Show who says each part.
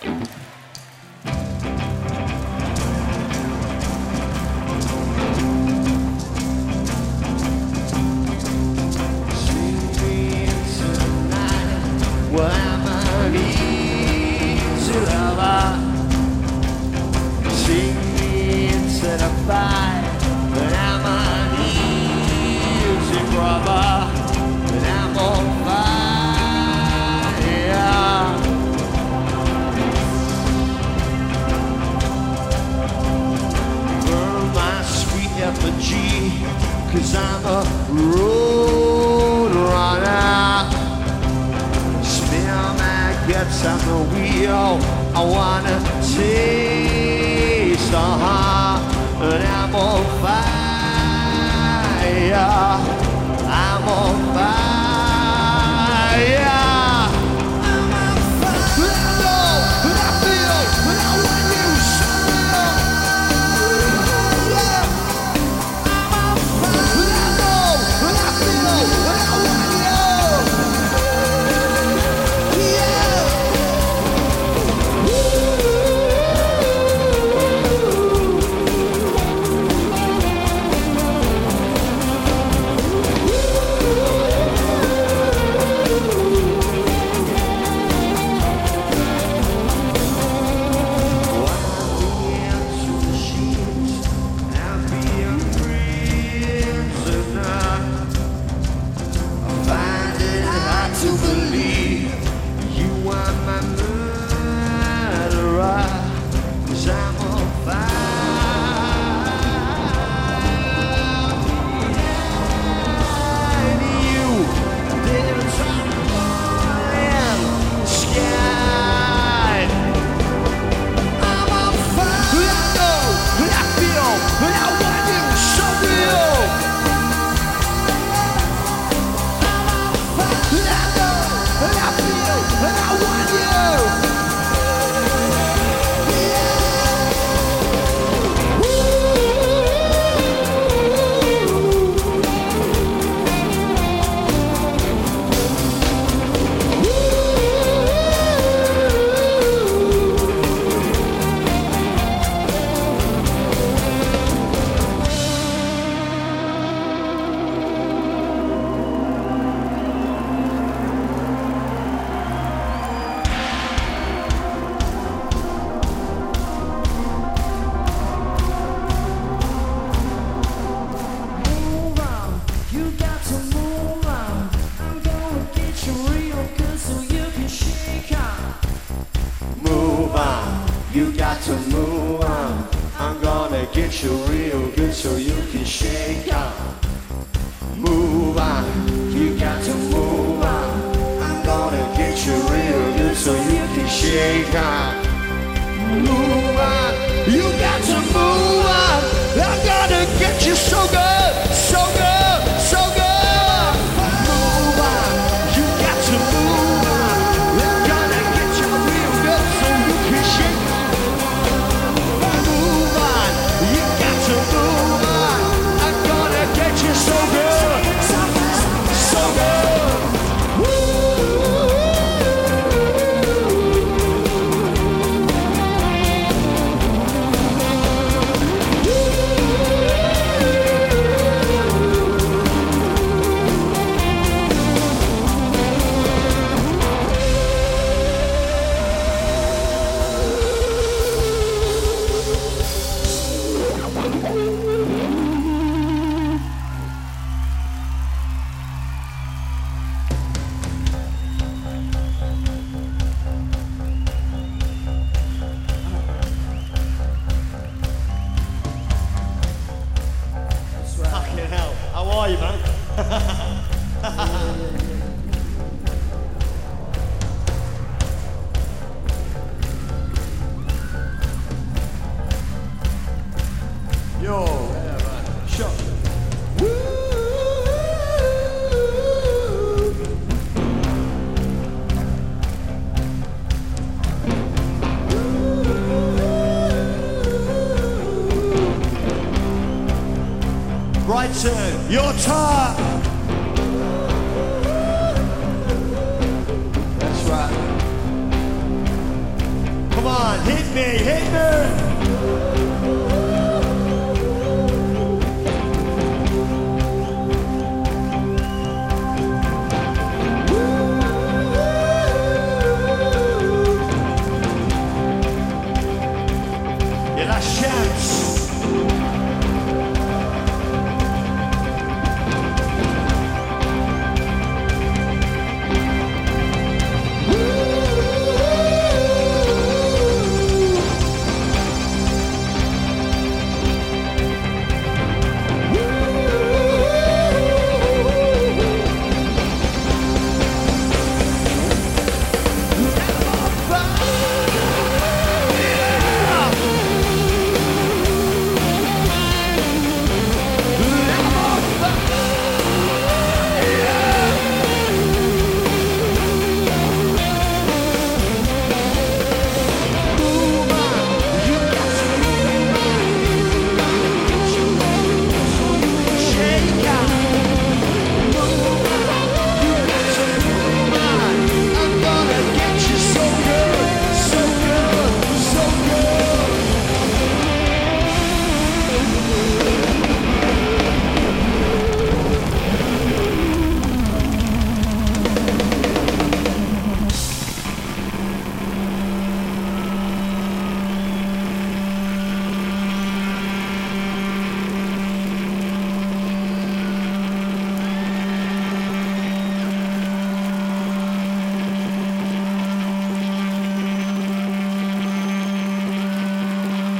Speaker 1: Cause I'm a road runner. Spill my guts on the wheel. I wanna taste the heart. And I'm on fire. I'm on fire. Get you real good so you can shake on. Move on, you got to move on. I'm gonna get you real good so you can shake on. Move on, you got to move on. I'm gonna get you so good, so good, so good. Move on, you got to move on. I'm gonna get you real good so you can shake on. So good, so good. How are you, man? Yo, yeah, right. Shot. Right turn, your turn. That's right. Come on, hit me, hit me.